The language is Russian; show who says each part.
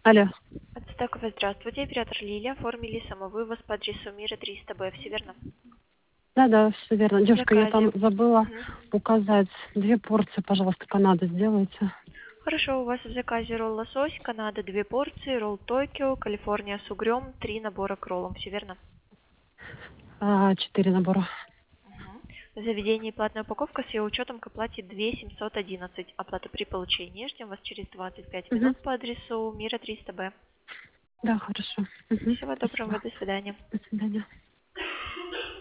Speaker 1: Алло.
Speaker 2: Отстаково, здравствуйте. Оператор Лилия. Оформили самовывоз по адресу Мира 300Б. Все верно?
Speaker 1: Да, все верно.
Speaker 2: В
Speaker 1: Девушка, я там
Speaker 2: заказе.
Speaker 1: забыла
Speaker 2: Мгм.
Speaker 1: указать 2 порции, пожалуйста, Канады сделайте.
Speaker 2: Хорошо, у вас в заказе ролл лосось, Канада 2 порции, ролл Токио, Калифорния с угрём, 3 набора к роллам. Все верно?
Speaker 1: 4 набора.
Speaker 2: Мгм. В заведении платная упаковка с ее учетом к оплате 2711. Оплата при получении. Ждем вас через 25
Speaker 1: Мгм.
Speaker 2: минут по адресу Мира 300Б.
Speaker 1: Да, хорошо. Мгм.
Speaker 2: Всего доброго,
Speaker 1: Спасибо.
Speaker 2: до свидания.
Speaker 1: До свидания.